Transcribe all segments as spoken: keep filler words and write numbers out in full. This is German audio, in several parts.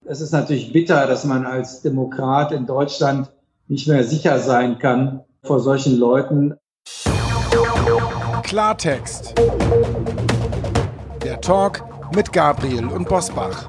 Es ist natürlich bitter, dass man als Demokrat in Deutschland nicht mehr sicher sein kann vor solchen Leuten. Klartext. Der Talk mit Gabriel und Bosbach.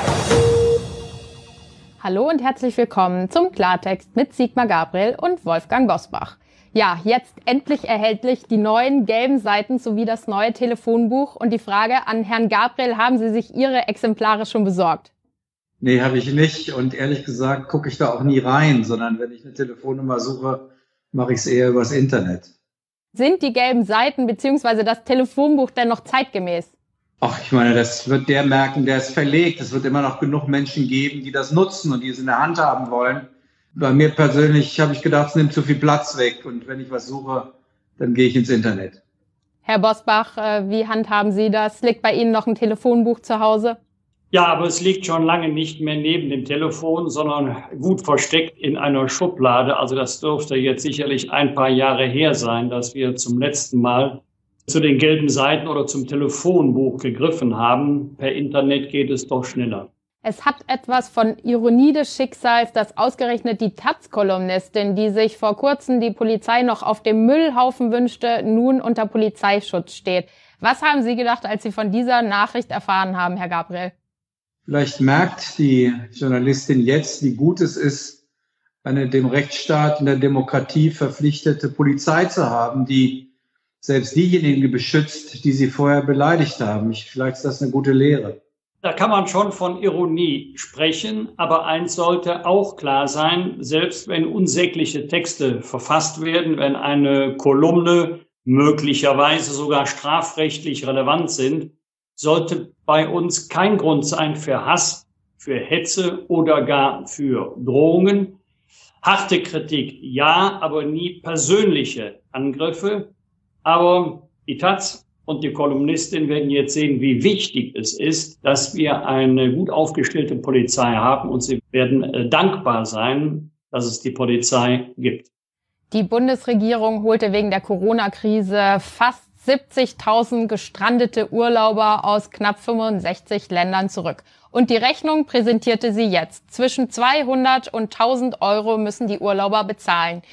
Hallo und herzlich willkommen zum Klartext mit Sigmar Gabriel und Wolfgang Bosbach. Ja, jetzt endlich erhältlich die neuen gelben Seiten sowie das neue Telefonbuch. Und die Frage an Herrn Gabriel, haben Sie sich Ihre Exemplare schon besorgt? Nee, habe ich nicht. Und ehrlich gesagt gucke ich da auch nie rein, sondern wenn ich eine Telefonnummer suche, mache ich es eher übers Internet. Sind die gelben Seiten bzw. das Telefonbuch denn noch zeitgemäß? Ach, ich meine, das wird der merken, der es verlegt. Es wird immer noch genug Menschen geben, die das nutzen und die es in der Hand haben wollen. Bei mir persönlich habe ich gedacht, es nimmt zu viel Platz weg. Und wenn ich was suche, dann gehe ich ins Internet. Herr Bosbach, wie handhaben Sie das? Liegt bei Ihnen noch ein Telefonbuch zu Hause? Ja, aber es liegt schon lange nicht mehr neben dem Telefon, sondern gut versteckt in einer Schublade. Also das dürfte jetzt sicherlich ein paar Jahre her sein, dass wir zum letzten Mal zu den gelben Seiten oder zum Telefonbuch gegriffen haben. Per Internet geht es doch schneller. Es hat etwas von Ironie des Schicksals, dass ausgerechnet die Taz-Kolumnistin, die sich vor kurzem die Polizei noch auf dem Müllhaufen wünschte, nun unter Polizeischutz steht. Was haben Sie gedacht, als Sie von dieser Nachricht erfahren haben, Herr Gabriel? Vielleicht merkt die Journalistin jetzt, wie gut es ist, eine dem Rechtsstaat in der Demokratie verpflichtete Polizei zu haben, die selbst diejenigen beschützt, die sie vorher beleidigt haben. Ich, vielleicht ist das eine gute Lehre. Da kann man schon von Ironie sprechen, aber eins sollte auch klar sein, selbst wenn unsägliche Texte verfasst werden, wenn eine Kolumne möglicherweise sogar strafrechtlich relevant sind, sollte bei uns kein Grund sein für Hass, für Hetze oder gar für Drohungen. Harte Kritik ja, aber nie persönliche Angriffe. Aber die Taz und die Kolumnistin werden jetzt sehen, wie wichtig es ist, dass wir eine gut aufgestellte Polizei haben, und sie werden äh, dankbar sein, dass es die Polizei gibt. Die Bundesregierung holte wegen der Corona-Krise fast siebzigtausend gestrandete Urlauber aus knapp fünfundsechzig Ländern zurück. Und die Rechnung präsentierte sie jetzt. Zwischen zweihundert und tausend Euro müssen die Urlauber bezahlen.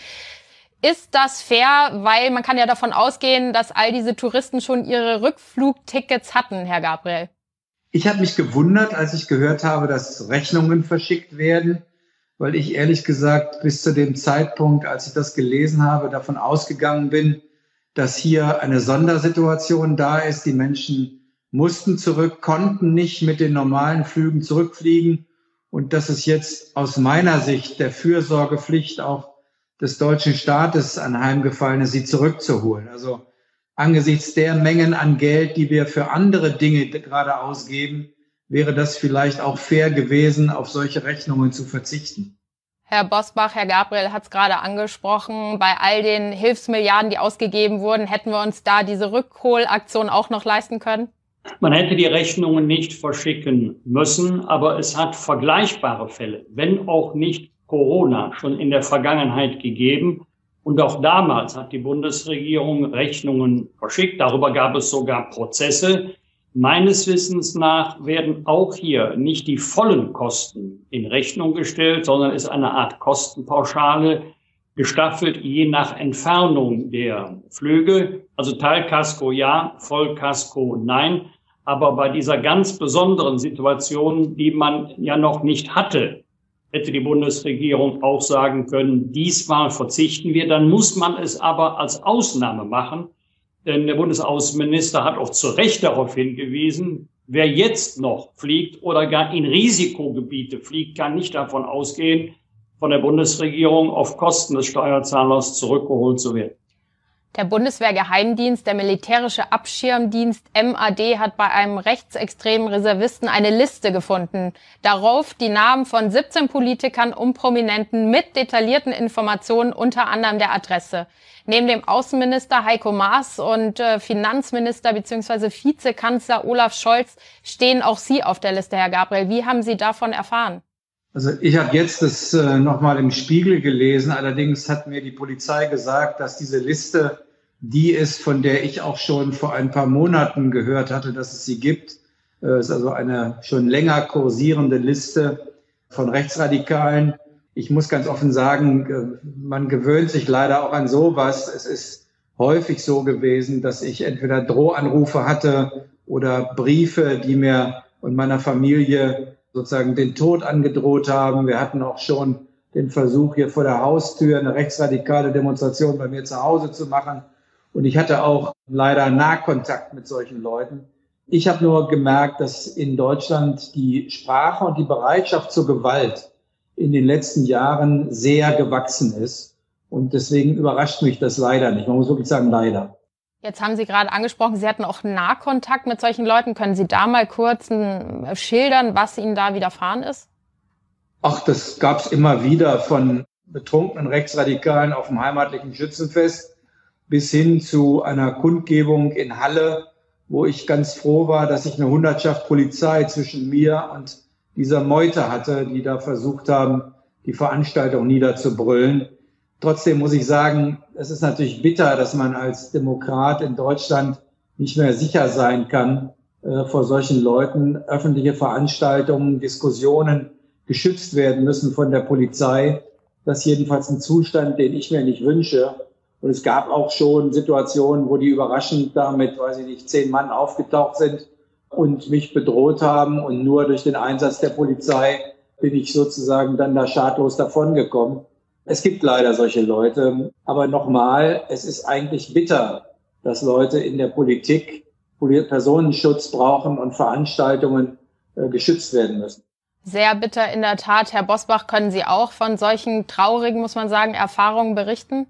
Ist das fair? Weil man kann ja davon ausgehen, dass all diese Touristen schon ihre Rückflugtickets hatten, Herr Gabriel. Ich habe mich gewundert, als ich gehört habe, dass Rechnungen verschickt werden, weil ich ehrlich gesagt bis zu dem Zeitpunkt, als ich das gelesen habe, davon ausgegangen bin, dass hier eine Sondersituation da ist. Die Menschen mussten zurück, konnten nicht mit den normalen Flügen zurückfliegen und dass es jetzt aus meiner Sicht der Fürsorgepflicht auch des deutschen Staates anheimgefallen ist, sie zurückzuholen. Also angesichts der Mengen an Geld, die wir für andere Dinge gerade ausgeben, wäre das vielleicht auch fair gewesen, auf solche Rechnungen zu verzichten. Herr Bosbach, Herr Gabriel hat es gerade angesprochen, bei all den Hilfsmilliarden, die ausgegeben wurden, hätten wir uns da diese Rückholaktion auch noch leisten können? Man hätte die Rechnungen nicht verschicken müssen, aber es hat vergleichbare Fälle, wenn auch nicht Corona, schon in der Vergangenheit gegeben. Und auch damals hat die Bundesregierung Rechnungen verschickt. Darüber gab es sogar Prozesse. Meines Wissens nach werden auch hier nicht die vollen Kosten in Rechnung gestellt, sondern ist eine Art Kostenpauschale gestaffelt, je nach Entfernung der Flüge. Also Teilkasko ja, Vollkasko nein. Aber bei dieser ganz besonderen Situation, die man ja noch nicht hatte, hätte die Bundesregierung auch sagen können, diesmal verzichten wir. Dann muss man es aber als Ausnahme machen. Denn der Bundesaußenminister hat auch zu Recht darauf hingewiesen, wer jetzt noch fliegt oder gar in Risikogebiete fliegt, kann nicht davon ausgehen, von der Bundesregierung auf Kosten des Steuerzahlers zurückgeholt zu werden. Der Bundeswehrgeheimdienst, der militärische Abschirmdienst M A D, hat bei einem rechtsextremen Reservisten eine Liste gefunden. Darauf die Namen von siebzehn Politikern und Prominenten mit detaillierten Informationen, unter anderem der Adresse. Neben dem Außenminister Heiko Maas und äh, Finanzminister bzw. Vizekanzler Olaf Scholz stehen auch Sie auf der Liste, Herr Gabriel. Wie haben Sie davon erfahren? Also ich habe jetzt das äh, nochmal im Spiegel gelesen. Allerdings hat mir die Polizei gesagt, dass diese Liste die ist, von der ich auch schon vor ein paar Monaten gehört hatte, dass es sie gibt. Es ist also eine schon länger kursierende Liste von Rechtsradikalen. Ich muss ganz offen sagen, man gewöhnt sich leider auch an sowas. Es ist häufig so gewesen, dass ich entweder Drohanrufe hatte oder Briefe, die mir und meiner Familie sozusagen den Tod angedroht haben. Wir hatten auch schon den Versuch, hier vor der Haustür eine rechtsradikale Demonstration bei mir zu Hause zu machen. Und ich hatte auch leider Nahkontakt mit solchen Leuten. Ich habe nur gemerkt, dass in Deutschland die Sprache und die Bereitschaft zur Gewalt in den letzten Jahren sehr gewachsen ist. Und deswegen überrascht mich das leider nicht. Man muss wirklich sagen, leider. Jetzt haben Sie gerade angesprochen, Sie hatten auch Nahkontakt mit solchen Leuten. Können Sie da mal kurz schildern, was Ihnen da widerfahren ist? Ach, das gab es immer wieder, von betrunkenen Rechtsradikalen auf dem heimatlichen Schützenfest bis hin zu einer Kundgebung in Halle, wo ich ganz froh war, dass ich eine Hundertschaft Polizei zwischen mir und dieser Meute hatte, die da versucht haben, die Veranstaltung niederzubrüllen. Trotzdem muss ich sagen, es ist natürlich bitter, dass man als Demokrat in Deutschland nicht mehr sicher sein kann äh, vor solchen Leuten. Öffentliche Veranstaltungen, Diskussionen geschützt werden müssen von der Polizei. Das ist jedenfalls ein Zustand, den ich mir nicht wünsche. Und es gab auch schon Situationen, wo die überraschend da mit, weiß ich nicht, zehn Mann aufgetaucht sind und mich bedroht haben. Und nur durch den Einsatz der Polizei bin ich sozusagen dann da schadlos davongekommen. Es gibt leider solche Leute. Aber nochmal, es ist eigentlich bitter, dass Leute in der Politik Personenschutz brauchen und Veranstaltungen äh, geschützt werden müssen. Sehr bitter in der Tat. Herr Bosbach, können Sie auch von solchen traurigen, muss man sagen, Erfahrungen berichten?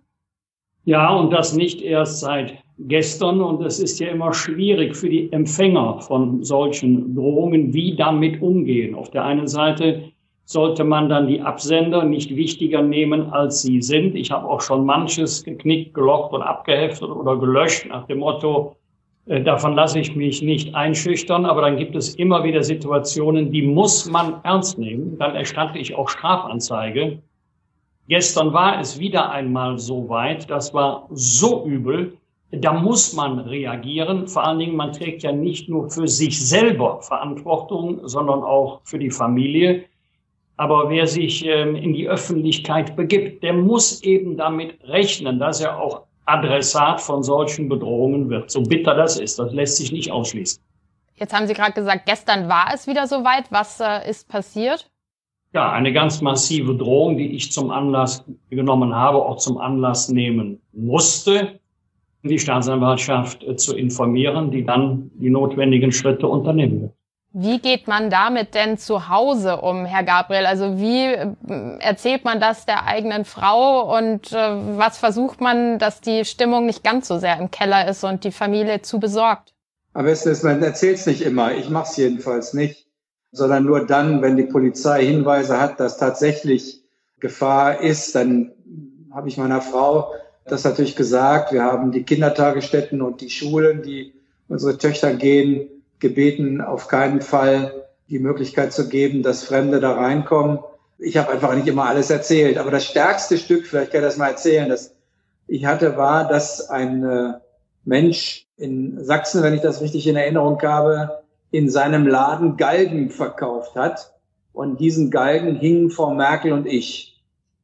Ja, und das nicht erst seit gestern. Und es ist ja immer schwierig für die Empfänger von solchen Drohungen, wie damit umgehen. Auf der einen Seite sollte man dann die Absender nicht wichtiger nehmen, als sie sind. Ich habe auch schon manches geknickt, gelockt und abgeheftet oder gelöscht nach dem Motto, äh, davon lasse ich mich nicht einschüchtern. Aber dann gibt es immer wieder Situationen, die muss man ernst nehmen. Dann erstatte ich auch Strafanzeige. Gestern war es wieder einmal so weit, das war so übel, da muss man reagieren. Vor allen Dingen, man trägt ja nicht nur für sich selber Verantwortung, sondern auch für die Familie. Aber wer sich ähm, in die Öffentlichkeit begibt, der muss eben damit rechnen, dass er auch Adressat von solchen Bedrohungen wird. So bitter das ist, das lässt sich nicht ausschließen. Jetzt haben Sie gerade gesagt, gestern war es wieder so weit. Was äh, ist passiert? Ja, eine ganz massive Drohung, die ich zum Anlass genommen habe, auch zum Anlass nehmen musste, die Staatsanwaltschaft äh, zu informieren, die dann die notwendigen Schritte unternehmen wird. Wie geht man damit denn zu Hause um, Herr Gabriel? Also wie äh, erzählt man das der eigenen Frau und äh, was versucht man, dass die Stimmung nicht ganz so sehr im Keller ist und die Familie zu besorgt? Am besten ist, man erzählt es nicht immer. Ich mache es jedenfalls nicht. Sondern nur dann, wenn die Polizei Hinweise hat, dass tatsächlich Gefahr ist, dann habe ich meiner Frau das natürlich gesagt. Wir haben die Kindertagesstätten und die Schulen, die unsere Töchter gehen, gebeten, auf keinen Fall die Möglichkeit zu geben, dass Fremde da reinkommen. Ich habe einfach nicht immer alles erzählt. Aber das stärkste Stück, vielleicht kann ich das mal erzählen, das ich hatte, war, dass ein äh, Mensch in Sachsen, wenn ich das richtig in Erinnerung habe, in seinem Laden Galgen verkauft hat. Und diesen Galgen hingen Frau Merkel und ich.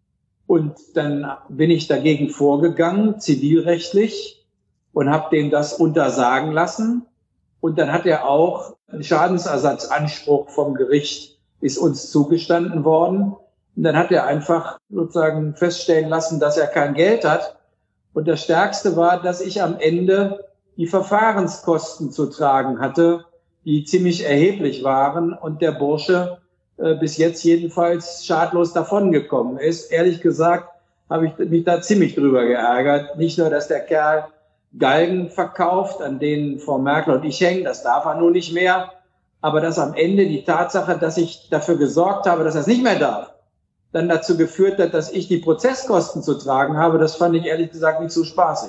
Und dann bin ich dagegen vorgegangen, zivilrechtlich, und habe dem das untersagen lassen. Und dann hat er auch einen Schadensersatzanspruch vom Gericht, ist uns zugestanden worden. Und dann hat er einfach sozusagen feststellen lassen, dass er kein Geld hat. Und das Stärkste war, dass ich am Ende die Verfahrenskosten zu tragen hatte, die ziemlich erheblich waren und der Bursche äh, bis jetzt jedenfalls schadlos davongekommen ist. Ehrlich gesagt habe ich mich da ziemlich drüber geärgert. Nicht nur, dass der Kerl Galgen verkauft, an denen Frau Merkel und ich hängen, das darf er nun nicht mehr, aber dass am Ende die Tatsache, dass ich dafür gesorgt habe, dass er es nicht mehr darf, dann dazu geführt hat, dass ich die Prozesskosten zu tragen habe, das fand ich ehrlich gesagt nicht so spaßig.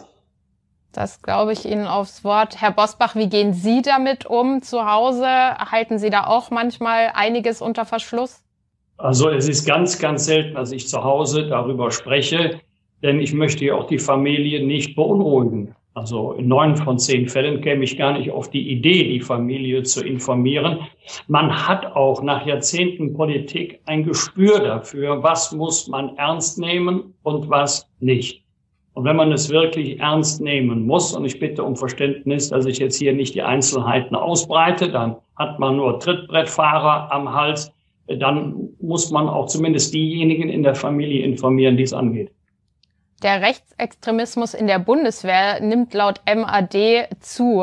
Das glaube ich Ihnen aufs Wort. Herr Bosbach, wie gehen Sie damit um zu Hause? Halten Sie da auch manchmal einiges unter Verschluss? Also es ist ganz, ganz selten, dass ich zu Hause darüber spreche, denn ich möchte ja auch die Familie nicht beunruhigen. Also in neun von zehn Fällen käme ich gar nicht auf die Idee, die Familie zu informieren. Man hat auch nach Jahrzehnten Politik ein Gespür dafür, was muss man ernst nehmen und was nicht. Und wenn man es wirklich ernst nehmen muss, und ich bitte um Verständnis, dass ich jetzt hier nicht die Einzelheiten ausbreite, dann hat man nur Trittbrettfahrer am Hals, dann muss man auch zumindest diejenigen in der Familie informieren, die es angeht. Der Rechtsextremismus in der Bundeswehr nimmt laut M A D zu.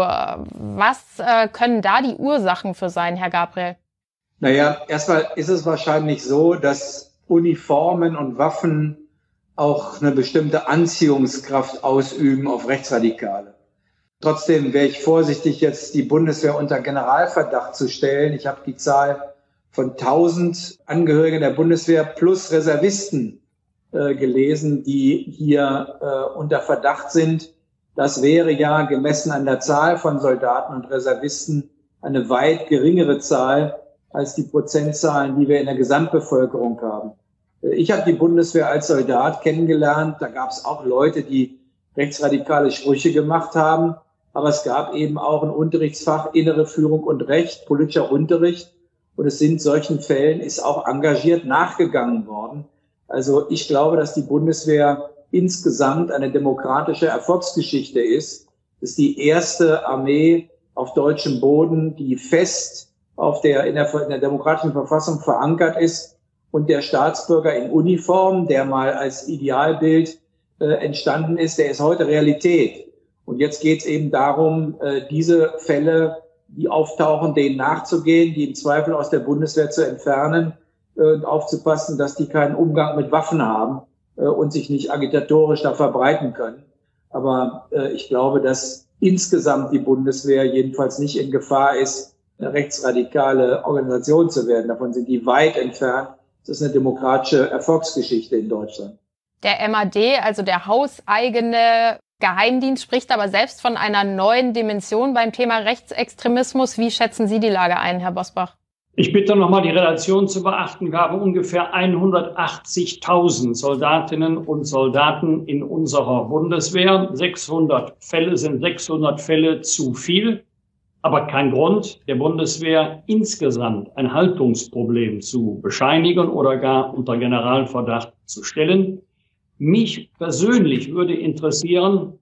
Was äh, können da die Ursachen für sein, Herr Gabriel? Naja, erstmal ist es wahrscheinlich so, dass Uniformen und Waffen auch eine bestimmte Anziehungskraft ausüben auf Rechtsradikale. Trotzdem wäre ich vorsichtig, jetzt die Bundeswehr unter Generalverdacht zu stellen. Ich habe die Zahl von tausend Angehörigen der Bundeswehr plus Reservisten äh, gelesen, die hier äh, unter Verdacht sind. Das wäre ja gemessen an der Zahl von Soldaten und Reservisten eine weit geringere Zahl als die Prozentzahlen, die wir in der Gesamtbevölkerung haben. Ich habe die Bundeswehr als Soldat kennengelernt. Da gab es auch Leute, die rechtsradikale Sprüche gemacht haben. Aber es gab eben auch ein Unterrichtsfach Innere Führung und Recht, politischer Unterricht. Und es sind solchen Fällen ist auch engagiert nachgegangen worden. Also ich glaube, dass die Bundeswehr insgesamt eine demokratische Erfolgsgeschichte ist. Es ist die erste Armee auf deutschem Boden, die fest auf der in, der in der demokratischen Verfassung verankert ist. Und der Staatsbürger in Uniform, der mal als Idealbild äh, entstanden ist, der ist heute Realität. Und jetzt geht es eben darum, äh, diese Fälle, die auftauchen, denen nachzugehen, die im Zweifel aus der Bundeswehr zu entfernen äh, und aufzupassen, dass die keinen Umgang mit Waffen haben äh, und sich nicht agitatorisch da verbreiten können. Aber äh, ich glaube, dass insgesamt die Bundeswehr jedenfalls nicht in Gefahr ist, eine rechtsradikale Organisation zu werden. Davon sind die weit entfernt. Das ist eine demokratische Erfolgsgeschichte in Deutschland. Der M A D, also der hauseigene Geheimdienst, spricht aber selbst von einer neuen Dimension beim Thema Rechtsextremismus. Wie schätzen Sie die Lage ein, Herr Bosbach? Ich bitte nochmal die Relation zu beachten. Wir haben ungefähr hundertachtzigtausend Soldatinnen und Soldaten in unserer Bundeswehr. sechshundert Fälle sind sechshundert Fälle zu viel. Aber kein Grund, der Bundeswehr insgesamt ein Haltungsproblem zu bescheinigen oder gar unter Generalverdacht zu stellen. Mich persönlich würde interessieren,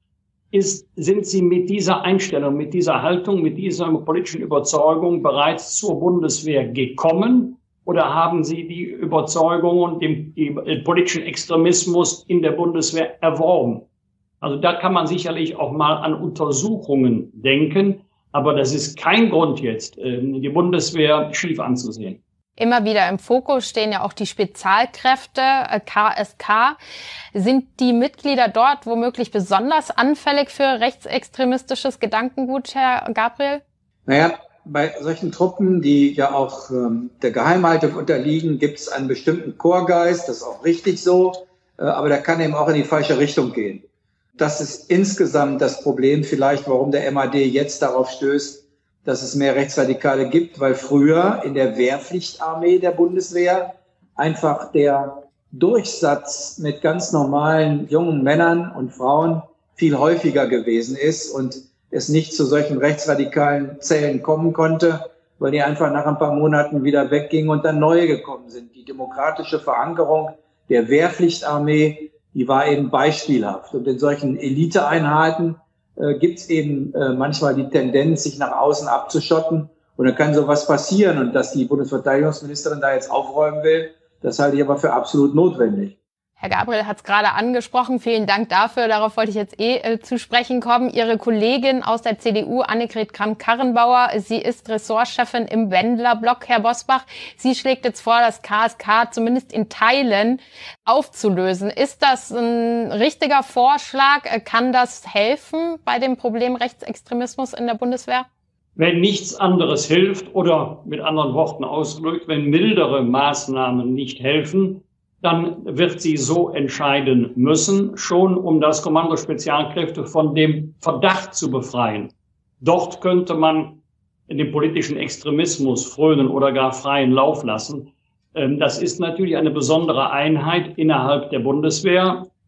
ist, sind Sie mit dieser Einstellung, mit dieser Haltung, mit dieser politischen Überzeugung bereits zur Bundeswehr gekommen? Oder haben Sie die Überzeugung und den, den politischen Extremismus in der Bundeswehr erworben? Also da kann man sicherlich auch mal an Untersuchungen denken. Aber das ist kein Grund jetzt, die Bundeswehr schief anzusehen. Immer wieder im Fokus stehen ja auch die Spezialkräfte, K S K. Sind die Mitglieder dort womöglich besonders anfällig für rechtsextremistisches Gedankengut, Herr Gabriel? Naja, bei solchen Truppen, die ja auch ähm, der Geheimhaltung unterliegen, gibt es einen bestimmten Chorgeist. Das ist auch richtig so. Äh, aber der kann eben auch in die falsche Richtung gehen. Das ist insgesamt das Problem vielleicht, warum der M A D jetzt darauf stößt, dass es mehr Rechtsradikale gibt, weil früher in der Wehrpflichtarmee der Bundeswehr einfach der Durchsatz mit ganz normalen jungen Männern und Frauen viel häufiger gewesen ist und es nicht zu solchen rechtsradikalen Zellen kommen konnte, weil die einfach nach ein paar Monaten wieder weggingen und dann neue gekommen sind. Die demokratische Verankerung der Wehrpflichtarmee, die war eben beispielhaft. Und in solchen Eliteeinheiten äh, gibt es eben äh, manchmal die Tendenz, sich nach außen abzuschotten. Und dann kann sowas passieren. Und dass die Bundesverteidigungsministerin da jetzt aufräumen will, das halte ich aber für absolut notwendig. Herr Gabriel hat es gerade angesprochen. Vielen Dank dafür. Darauf wollte ich jetzt eh äh, zu sprechen kommen. Ihre Kollegin aus der C D U, Annegret Kramp-Karrenbauer, sie ist Ressortchefin im Wendler-Block, Herr Bosbach. Sie schlägt jetzt vor, das K S K zumindest in Teilen aufzulösen. Ist das ein richtiger Vorschlag? Kann das helfen bei dem Problem Rechtsextremismus in der Bundeswehr? Wenn nichts anderes hilft oder mit anderen Worten ausgedrückt, wenn mildere Maßnahmen nicht helfen, dann wird sie so entscheiden müssen, schon um das Kommando Spezialkräfte von dem Verdacht zu befreien. Dort könnte man den politischen Extremismus frönen oder gar freien Lauf lassen. Das ist natürlich eine besondere Einheit innerhalb der Bundeswehr,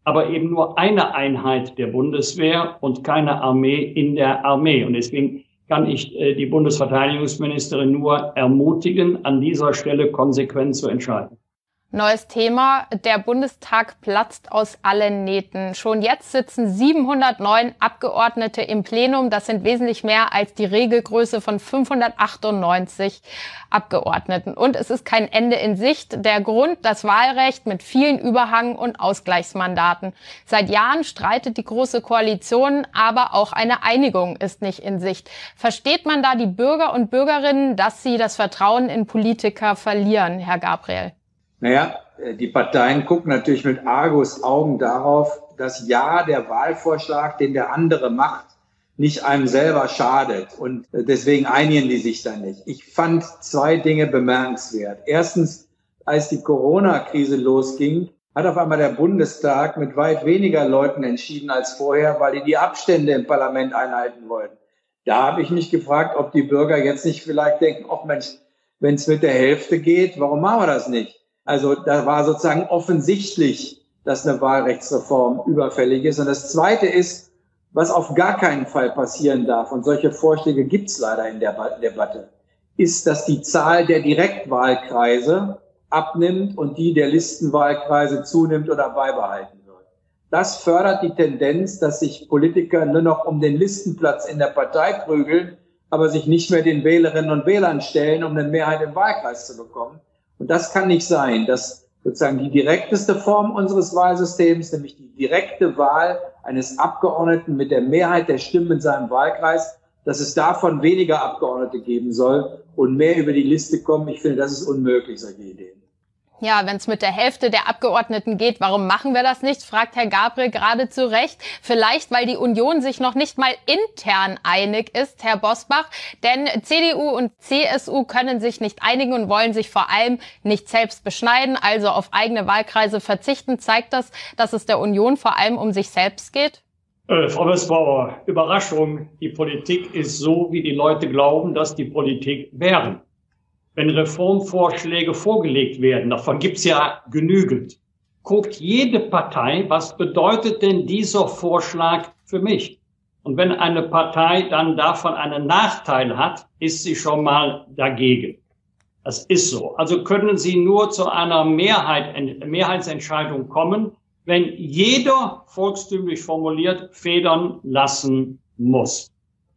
aber eben nur eine Einheit der Bundeswehr und keine Armee in der Armee. Und deswegen kann ich äh, die Bundesverteidigungsministerin nur ermutigen, an dieser Stelle konsequent zu entscheiden. Neues Thema. Der Bundestag platzt aus allen Nähten. Schon jetzt sitzen siebenhundertneun Abgeordnete im Plenum. Das sind wesentlich mehr als die Regelgröße von fünfhundertachtundneunzig Abgeordneten. Und es ist kein Ende in Sicht. Der Grund, das Wahlrecht mit vielen Überhang- und Ausgleichsmandaten. Seit Jahren streitet die Große Koalition, aber auch eine Einigung ist nicht in Sicht. Versteht man da die Bürger und Bürgerinnen, dass sie das Vertrauen in Politiker verlieren, Herr Gabriel? Naja, die Parteien gucken natürlich mit Argusaugen darauf, dass ja der Wahlvorschlag, den der andere macht, nicht einem selber schadet. Und deswegen einigen die sich da nicht. Ich fand zwei Dinge bemerkenswert. Erstens, als die Corona-Krise losging, hat auf einmal der Bundestag mit weit weniger Leuten entschieden als vorher, weil die die Abstände im Parlament einhalten wollten. Da habe ich mich gefragt, ob die Bürger jetzt nicht vielleicht denken, ach Mensch, wenn es mit der Hälfte geht, warum machen wir das nicht? Also da war sozusagen offensichtlich, dass eine Wahlrechtsreform überfällig ist. Und das Zweite ist, was auf gar keinen Fall passieren darf, und solche Vorschläge gibt es leider in der Debatte, ist, dass die Zahl der Direktwahlkreise abnimmt und die der Listenwahlkreise zunimmt oder beibehalten wird. Das fördert die Tendenz, dass sich Politiker nur noch um den Listenplatz in der Partei prügeln, aber sich nicht mehr den Wählerinnen und Wählern stellen, um eine Mehrheit im Wahlkreis zu bekommen. Und das kann nicht sein, dass sozusagen die direkteste Form unseres Wahlsystems, nämlich die direkte Wahl eines Abgeordneten mit der Mehrheit der Stimmen in seinem Wahlkreis, dass es davon weniger Abgeordnete geben soll und mehr über die Liste kommen. Ich finde, das ist unmöglich, solche Ideen. Ja, wenn es mit der Hälfte der Abgeordneten geht, warum machen wir das nicht, fragt Herr Gabriel gerade zu Recht. Vielleicht, weil die Union sich noch nicht mal intern einig ist, Herr Bosbach. Denn C D U und C S U können sich nicht einigen und wollen sich vor allem nicht selbst beschneiden, also auf eigene Wahlkreise verzichten. Zeigt das, dass es der Union vor allem um sich selbst geht? Äh, Frau Westbauer, Überraschung. Die Politik ist so, wie die Leute glauben, dass die Politik wäre. Wenn Reformvorschläge vorgelegt werden, davon gibt's ja genügend, guckt jede Partei, was bedeutet denn dieser Vorschlag für mich? Und wenn eine Partei dann davon einen Nachteil hat, ist sie schon mal dagegen. Das ist so. Also können Sie nur zu einer Mehrheit, Mehrheitsentscheidung kommen, wenn jeder, volkstümlich formuliert, federn lassen muss.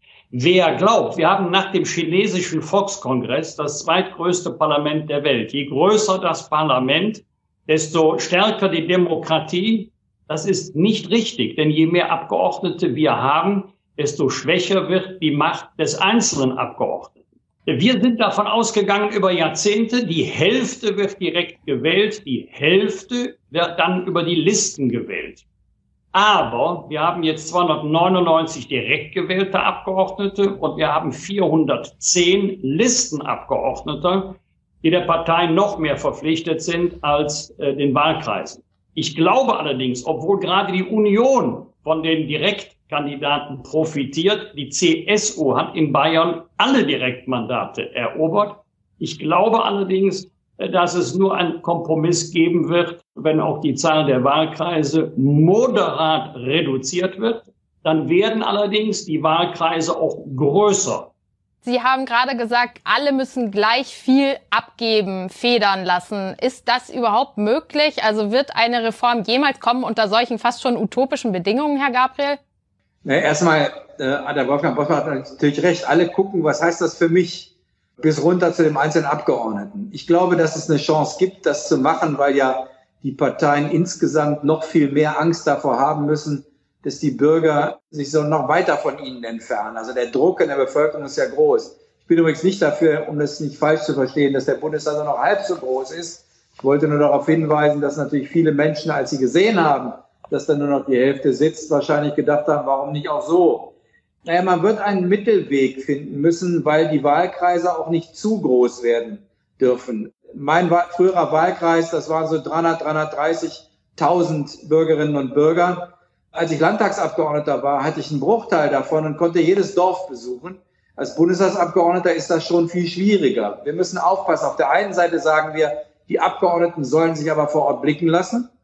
Wer glaubt, wir haben nach dem chinesischen Volkskongress das zweitgrößte Parlament der Welt. Je größer das Parlament, desto stärker die Demokratie. Das ist nicht richtig, denn je mehr Abgeordnete wir haben, desto schwächer wird die Macht des einzelnen Abgeordneten. Wir sind davon ausgegangen über Jahrzehnte, die Hälfte wird direkt gewählt, die Hälfte wird dann über die Listen gewählt. Aber wir haben jetzt zweihundertneunundneunzig direkt gewählte Abgeordnete und wir haben vierhundertzehn Listenabgeordnete, die der Partei noch mehr verpflichtet sind als äh, den Wahlkreisen. Ich glaube allerdings, obwohl gerade die Union von den Direktkandidaten profitiert, die C S U hat in Bayern alle Direktmandate erobert. Ich glaube allerdings, dass es nur einen Kompromiss geben wird, wenn auch die Zahl der Wahlkreise moderat reduziert wird. Dann werden allerdings die Wahlkreise auch größer. Sie haben gerade gesagt, alle müssen gleich viel abgeben, federn lassen. Ist das überhaupt möglich? Also wird eine Reform jemals kommen unter solchen fast schon utopischen Bedingungen, Herr Gabriel? Na, erstmal äh, hat der Wolfgang Bosbach natürlich recht. Alle gucken, was heißt das für mich? Bis runter zu dem einzelnen Abgeordneten. Ich glaube, dass es eine Chance gibt, das zu machen, weil ja die Parteien insgesamt noch viel mehr Angst davor haben müssen, dass die Bürger sich so noch weiter von ihnen entfernen. Also der Druck in der Bevölkerung ist ja groß. Ich bin übrigens nicht dafür, um das nicht falsch zu verstehen, dass der Bundestag nur noch halb so groß ist. Ich wollte nur darauf hinweisen, dass natürlich viele Menschen, als sie gesehen haben, dass da nur noch die Hälfte sitzt, wahrscheinlich gedacht haben, warum nicht auch so? Naja, man wird einen Mittelweg finden müssen, weil die Wahlkreise auch nicht zu groß werden dürfen. Mein früherer Wahlkreis, das waren so dreihundert, dreihundertdreißigtausend Bürgerinnen und Bürger. Als ich Landtagsabgeordneter war, hatte ich einen Bruchteil davon und konnte jedes Dorf besuchen. Als Bundestagsabgeordneter ist das schon viel schwieriger. Wir müssen aufpassen. Auf der einen Seite sagen wir, die Abgeordneten sollen sich aber vor Ort blicken lassen.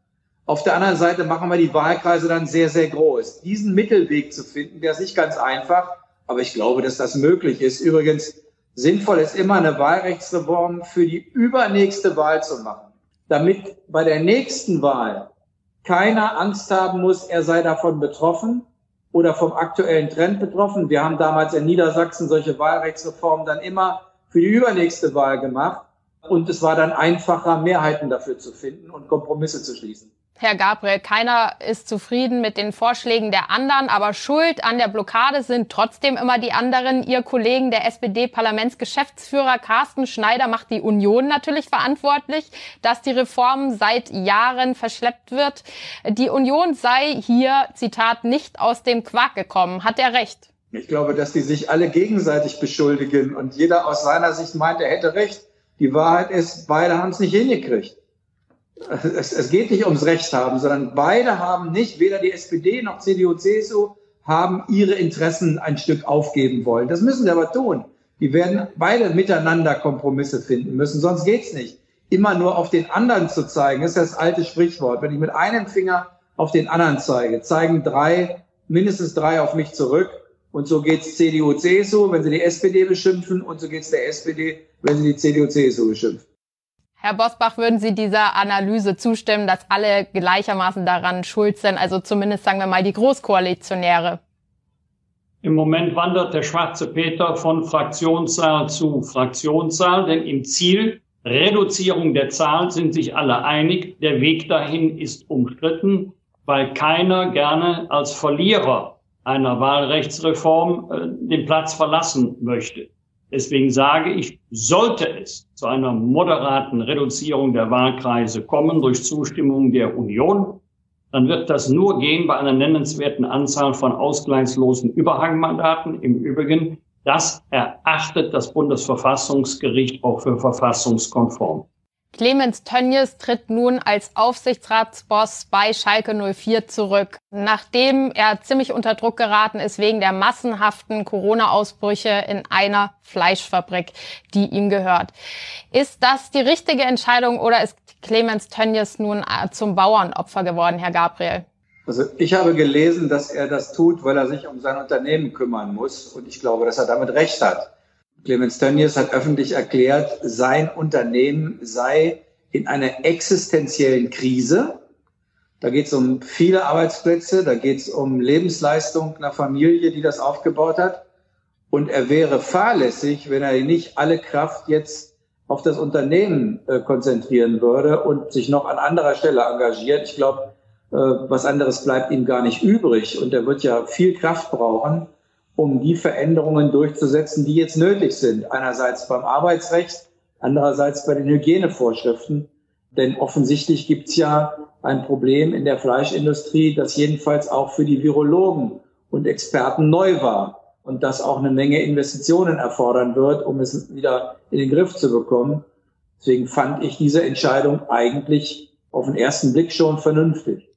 Auf der anderen Seite machen wir die Wahlkreise dann sehr, sehr groß. Diesen Mittelweg zu finden, der ist nicht ganz einfach, aber ich glaube, dass das möglich ist. Übrigens, sinnvoll ist immer eine Wahlrechtsreform für die übernächste Wahl zu machen, damit bei der nächsten Wahl keiner Angst haben muss, er sei davon betroffen oder vom aktuellen Trend betroffen. Wir haben damals in Niedersachsen solche Wahlrechtsreformen dann immer für die übernächste Wahl gemacht und es war dann einfacher, Mehrheiten dafür zu finden und Kompromisse zu schließen. Herr Gabriel, keiner ist zufrieden mit den Vorschlägen der anderen, aber schuld an der Blockade sind trotzdem immer die anderen. Ihr Kollegen, der S P D-Parlamentsgeschäftsführer Carsten Schneider, macht die Union natürlich verantwortlich, dass die Reform seit Jahren verschleppt wird. Die Union sei hier, Zitat, nicht aus dem Quark gekommen. Hat er recht? Ich glaube, dass die sich alle gegenseitig beschuldigen und jeder aus seiner Sicht meint, er hätte recht. Die Wahrheit ist, beide haben es nicht hingekriegt. Es, es geht nicht ums Recht haben, sondern beide haben nicht, weder die S P D noch C D U, C S U, haben ihre Interessen ein Stück aufgeben wollen. Das müssen sie aber tun. Die werden beide miteinander Kompromisse finden müssen, sonst geht's nicht. Immer nur auf den anderen zu zeigen, ist das alte Sprichwort. Wenn ich mit einem Finger auf den anderen zeige, zeigen drei, mindestens drei auf mich zurück. Und so geht's C D U, C S U, wenn sie die S P D beschimpfen, und so geht's der S P D, wenn sie die C D U, C S U beschimpfen. Herr Bosbach, würden Sie dieser Analyse zustimmen, dass alle gleichermaßen daran schuld sind, also zumindest sagen wir mal die Großkoalitionäre? Im Moment wandert der schwarze Peter von Fraktionssaal zu Fraktionssaal, denn im Ziel Reduzierung der Zahl sind sich alle einig. Der Weg dahin ist umstritten, weil keiner gerne als Verlierer einer Wahlrechtsreform äh, den Platz verlassen möchte. Deswegen sage ich, sollte es zu einer moderaten Reduzierung der Wahlkreise kommen durch Zustimmung der Union, dann wird das nur gehen bei einer nennenswerten Anzahl von ausgleichslosen Überhangmandaten. Im Übrigen, das erachtet das Bundesverfassungsgericht auch für verfassungskonform. Clemens Tönnies tritt nun als Aufsichtsratsboss bei Schalke null vier zurück, nachdem er ziemlich unter Druck geraten ist wegen der massenhaften Corona-Ausbrüche in einer Fleischfabrik, die ihm gehört. Ist das die richtige Entscheidung oder ist Clemens Tönnies nun zum Bauernopfer geworden, Herr Gabriel? Also ich habe gelesen, dass er das tut, weil er sich um sein Unternehmen kümmern muss, und ich glaube, dass er damit recht hat. Clemens Tönnies hat öffentlich erklärt, sein Unternehmen sei in einer existenziellen Krise. Da geht es um viele Arbeitsplätze, da geht es um Lebensleistung einer Familie, die das aufgebaut hat. Und er wäre fahrlässig, wenn er nicht alle Kraft jetzt auf das Unternehmen äh, konzentrieren würde und sich noch an anderer Stelle engagiert. Ich glaube, äh, was anderes bleibt ihm gar nicht übrig. Und er wird ja viel Kraft brauchen, um die Veränderungen durchzusetzen, die jetzt nötig sind. Einerseits beim Arbeitsrecht, andererseits bei den Hygienevorschriften. Denn offensichtlich gibt es ja ein Problem in der Fleischindustrie, das jedenfalls auch für die Virologen und Experten neu war und das auch eine Menge Investitionen erfordern wird, um es wieder in den Griff zu bekommen. Deswegen fand ich diese Entscheidung eigentlich auf den ersten Blick schon vernünftig.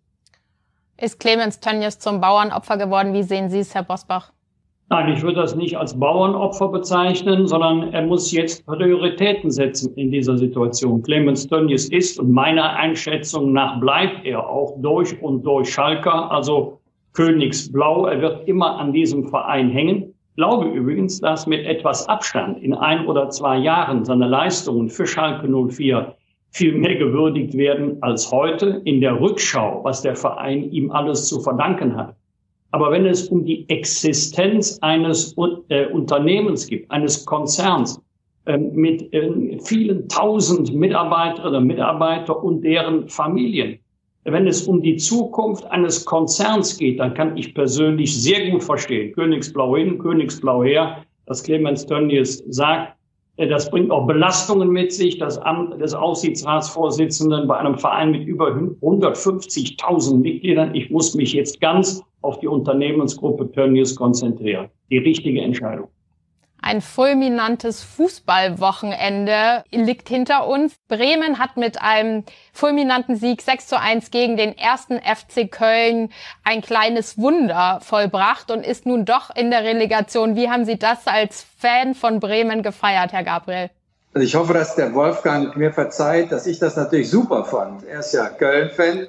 Ist Clemens Tönnies zum Bauernopfer geworden? Wie sehen Sie es, Herr Bosbach? Nein, ich würde das nicht als Bauernopfer bezeichnen, sondern er muss jetzt Prioritäten setzen in dieser Situation. Clemens Tönnies ist, und meiner Einschätzung nach bleibt er auch durch und durch Schalker, also Königsblau. Er wird immer an diesem Verein hängen. Ich glaube übrigens, dass mit etwas Abstand in ein oder zwei Jahren seine Leistungen für Schalke null vier viel mehr gewürdigt werden als heute in der Rückschau, was der Verein ihm alles zu verdanken hat. Aber wenn es um die Existenz eines äh, Unternehmens geht, eines Konzerns äh, mit äh, vielen tausend Mitarbeiterinnen und Mitarbeitern und deren Familien, wenn es um die Zukunft eines Konzerns geht, dann kann ich persönlich sehr gut verstehen, Königsblau hin, Königsblau her, dass Clemens Tönnies sagt, äh, das bringt auch Belastungen mit sich, das Amt des Aufsichtsratsvorsitzenden bei einem Verein mit über hundertfünfzigtausend Mitgliedern. Ich muss mich jetzt ganz auf die Unternehmensgruppe Tönnies konzentrieren. Die richtige Entscheidung. Ein fulminantes Fußballwochenende liegt hinter uns. Bremen hat mit einem fulminanten Sieg sechs zu eins gegen den ersten F C Köln ein kleines Wunder vollbracht und ist nun doch in der Relegation. Wie haben Sie das als Fan von Bremen gefeiert, Herr Gabriel? Also ich hoffe, dass der Wolfgang mir verzeiht, dass ich das natürlich super fand. Er ist ja Köln-Fan.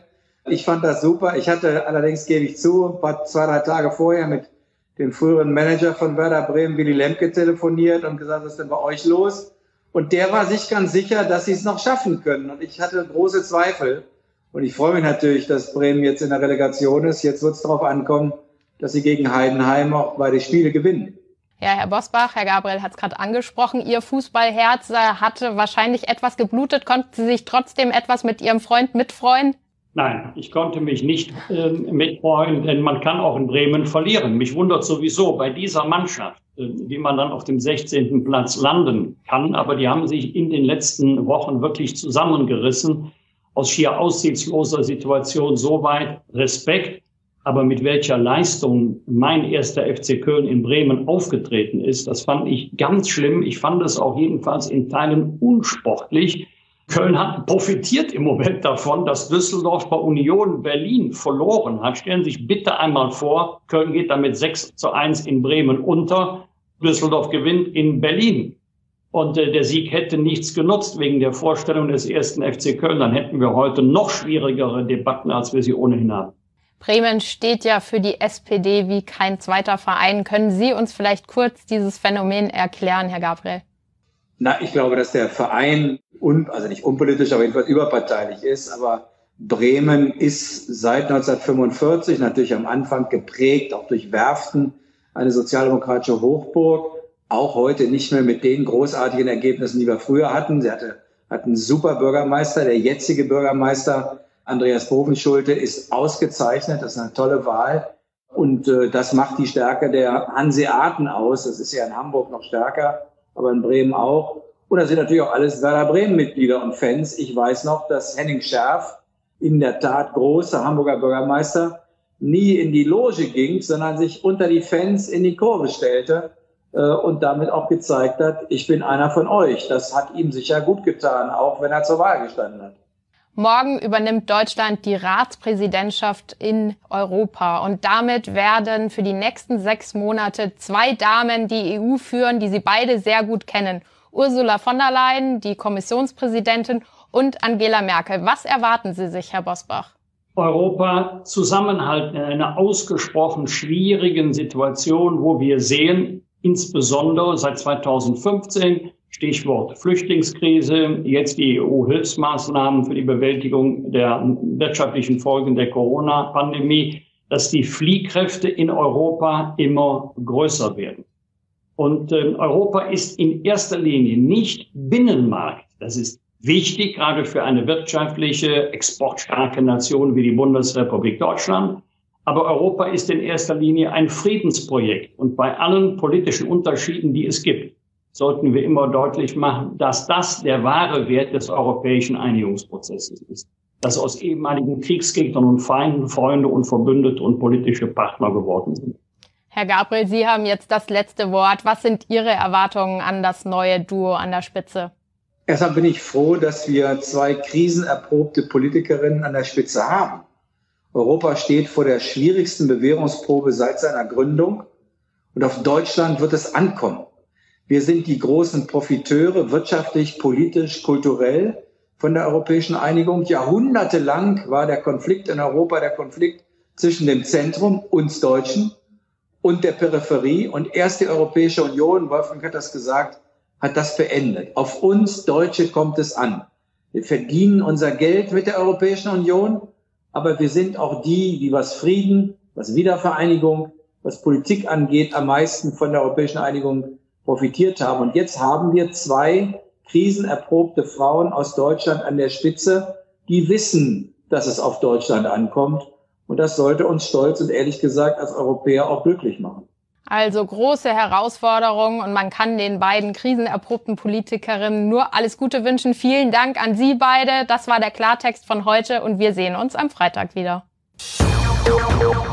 Ich fand das super. Ich hatte allerdings, gebe ich zu, ein paar, zwei, drei Tage vorher mit dem früheren Manager von Werder Bremen, Willy Lemke, telefoniert und gesagt, was ist denn bei euch los? Und der war sich ganz sicher, dass sie es noch schaffen können. Und ich hatte große Zweifel. Und ich freue mich natürlich, dass Bremen jetzt in der Relegation ist. Jetzt wird es darauf ankommen, dass sie gegen Heidenheim auch beide Spiele gewinnen. Ja, Herr Bosbach, Herr Gabriel hat es gerade angesprochen. Ihr Fußballherz hatte wahrscheinlich etwas geblutet. Konnten Sie sich trotzdem etwas mit Ihrem Freund mitfreuen? Nein, ich konnte mich nicht äh, mitfreuen, denn man kann auch in Bremen verlieren. Mich wundert sowieso bei dieser Mannschaft, äh, wie man dann auf dem sechzehnten Platz landen kann. Aber die haben sich in den letzten Wochen wirklich zusammengerissen. Aus schier aussichtsloser Situation soweit Respekt. Aber mit welcher Leistung mein erster F C Köln in Bremen aufgetreten ist, das fand ich ganz schlimm. Ich fand es auch jedenfalls in Teilen unsportlich. Köln hat profitiert im Moment davon, dass Düsseldorf bei Union Berlin verloren hat. Stellen Sie sich bitte einmal vor, Köln geht damit sechs zu eins in Bremen unter. Düsseldorf gewinnt in Berlin. Und äh, der Sieg hätte nichts genutzt wegen der Vorstellung des ersten F C Köln. Dann hätten wir heute noch schwierigere Debatten, als wir sie ohnehin haben. Bremen steht ja für die S P D wie kein zweiter Verein. Können Sie uns vielleicht kurz dieses Phänomen erklären, Herr Gabriel? Na, ich glaube, dass der Verein, un, also nicht unpolitisch, aber jedenfalls überparteilich ist. Aber Bremen ist seit neunzehnhundertfünfundvierzig natürlich am Anfang geprägt, auch durch Werften, eine sozialdemokratische Hochburg. Auch heute nicht mehr mit den großartigen Ergebnissen, die wir früher hatten. Sie hatte, hat einen super Bürgermeister. Der jetzige Bürgermeister, Andreas Bovenschulte, ist ausgezeichnet. Das ist eine tolle Wahl. Und äh, das macht die Stärke der Hanseaten aus. Das ist ja in Hamburg noch stärker, aber in Bremen auch. Und da sind natürlich auch alles Werder Bremen-Mitglieder und Fans. Ich weiß noch, dass Henning Scherf, in der Tat großer Hamburger Bürgermeister, nie in die Loge ging, sondern sich unter die Fans in die Kurve stellte äh, und damit auch gezeigt hat, ich bin einer von euch. Das hat ihm sicher gut getan, auch wenn er zur Wahl gestanden hat. Morgen übernimmt Deutschland die Ratspräsidentschaft in Europa und damit werden für die nächsten sechs Monate zwei Damen die E U führen, die Sie beide sehr gut kennen. Ursula von der Leyen, die Kommissionspräsidentin, und Angela Merkel. Was erwarten Sie sich, Herr Bosbach? Europa zusammenhalten in einer ausgesprochen schwierigen Situation, wo wir sehen, insbesondere seit zweitausendfünfzehn, Stichwort Flüchtlingskrise, jetzt die E U-Hilfsmaßnahmen für die Bewältigung der wirtschaftlichen Folgen der Corona-Pandemie, dass die Fliehkräfte in Europa immer größer werden. Und äh, Europa ist in erster Linie nicht Binnenmarkt. Das ist wichtig, gerade für eine wirtschaftliche, exportstarke Nation wie die Bundesrepublik Deutschland. Aber Europa ist in erster Linie ein Friedensprojekt. Und bei allen politischen Unterschieden, die es gibt, sollten wir immer deutlich machen, dass das der wahre Wert des europäischen Einigungsprozesses ist. Dass aus ehemaligen Kriegsgegnern und Feinden Freunde und Verbündete und politische Partner geworden sind. Herr Gabriel, Sie haben jetzt das letzte Wort. Was sind Ihre Erwartungen an das neue Duo an der Spitze? Erstmal bin ich froh, dass wir zwei krisenerprobte Politikerinnen an der Spitze haben. Europa steht vor der schwierigsten Bewährungsprobe seit seiner Gründung. Und auf Deutschland wird es ankommen. Wir sind die großen Profiteure, wirtschaftlich, politisch, kulturell von der europäischen Einigung. Jahrhundertelang war der Konflikt in Europa der Konflikt zwischen dem Zentrum, uns Deutschen, und der Peripherie. Und erst die Europäische Union, Wolfgang hat das gesagt, hat das beendet. Auf uns Deutsche kommt es an. Wir verdienen unser Geld mit der Europäischen Union, aber wir sind auch die, die was Frieden, was Wiedervereinigung, was Politik angeht, am meisten von der europäischen Einigung profitiert haben. Und jetzt haben wir zwei krisenerprobte Frauen aus Deutschland an der Spitze, die wissen, dass es auf Deutschland ankommt. Und das sollte uns stolz und ehrlich gesagt als Europäer auch glücklich machen. Also große Herausforderungen und man kann den beiden krisenerprobten Politikerinnen nur alles Gute wünschen. Vielen Dank an Sie beide. Das war der Klartext von heute und wir sehen uns am Freitag wieder.